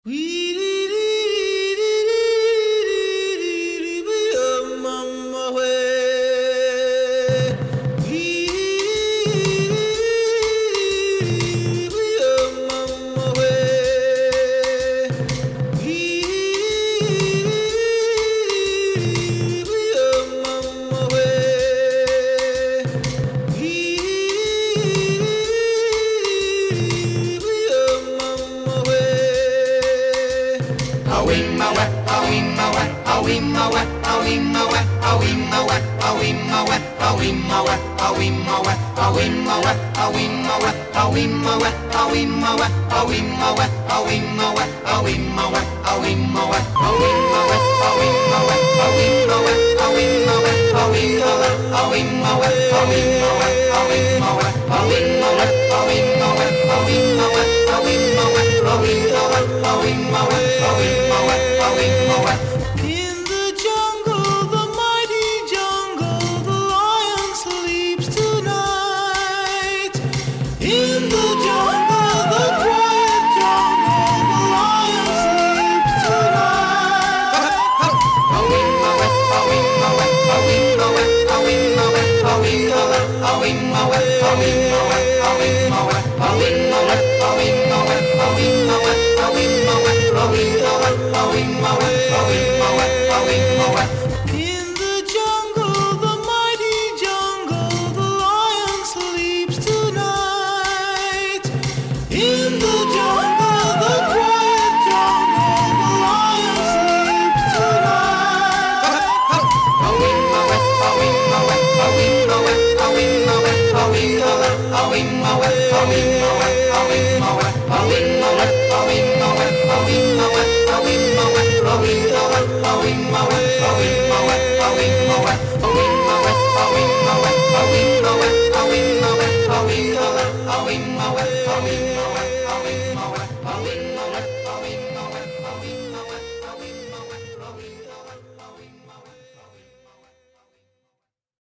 In the jungle, the mighty jungle, the lion sleeps tonight. In the jungle, the quiet jungle, the lion sleeps tonight. In the jungle, the mighty jungle, the lion sleeps tonight. In the jungle, the quiet jungle, the lion sleeps tonight. Oh,